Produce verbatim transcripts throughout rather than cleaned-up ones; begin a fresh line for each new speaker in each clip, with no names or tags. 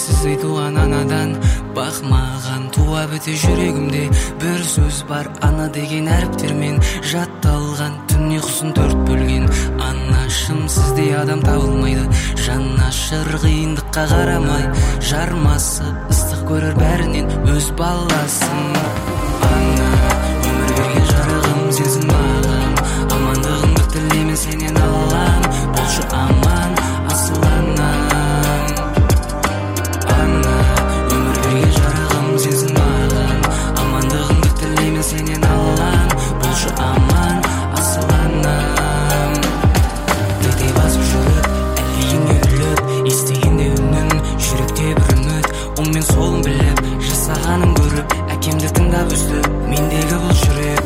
сіздей туған анадан бақмаған туа біте жүрегімде бір сөз бар, ана деген әріптермен жатталған, түн ұйқысын төрт бөлген анашым. Сіздей адам табылмайды, жанашыр қиындыққа қарамай жармасып ыстық көрер бәрінен өз баласын. Ана, өмір берген жарығым сенсің маған, амандығыңды тілеймін сенен аллам, болшы аман асыл анам. Ана, өмір берген жарығым сенсің маған, амандығыңды тілеймін сенен аллам, болшы аман асыл анам. Тәйте басып жүріп, әлейіңе үліп, естігенде үнін, жүректе бір үміт, оң мен солын біліп, жасағанын көріп, әкемді тыңдап үзді мендегі бұл жүрек.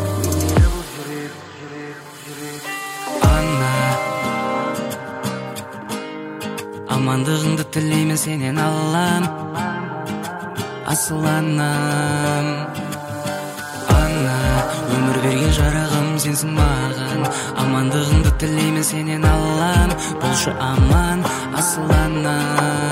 Ана, амандығыңды тілеймін сенен аллам, асыл анам. Ана, өмір берген жарығым сенсің маған, амандығыңды тілеймін сенен аллам, болшы аман асыл анам.